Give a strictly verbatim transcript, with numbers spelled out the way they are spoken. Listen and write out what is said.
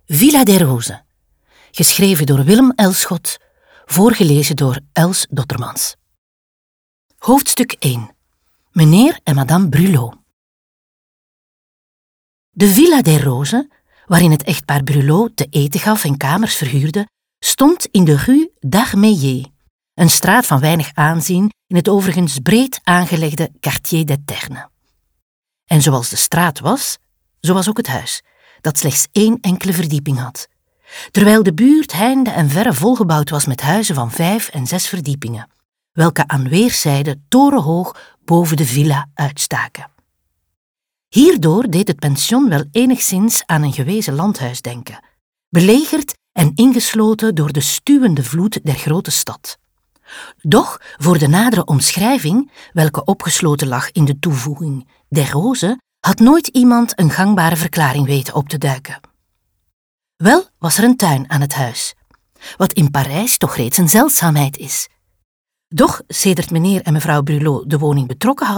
Villa des Roses, geschreven door Willem Elschot, voorgelezen door Els Dottermans. Hoofdstuk één. Meneer en madame Brulot. De Villa des Roses, waarin het echtpaar Brulot te eten gaf en kamers verhuurde, stond in de rue d'Armeillet, een straat van weinig aanzien in het overigens breed aangelegde Quartier des Ternes. En zoals de straat was, zo was ook het huis, dat slechts één enkele verdieping had, terwijl de buurt heinde en verre volgebouwd was met huizen van vijf en zes verdiepingen, welke aan weerszijden torenhoog boven de villa uitstaken. Hierdoor deed het pension wel enigszins aan een gewezen landhuis denken, belegerd en ingesloten door de stuwende vloed der grote stad. Doch voor de nadere omschrijving, welke opgesloten lag in de toevoeging des Roses, had nooit iemand een gangbare verklaring weten op te duiken. Wel was er een tuin aan het huis, wat in Parijs toch reeds een zeldzaamheid is. Doch sedert meneer en mevrouw Brulot de woning betrokken hadden,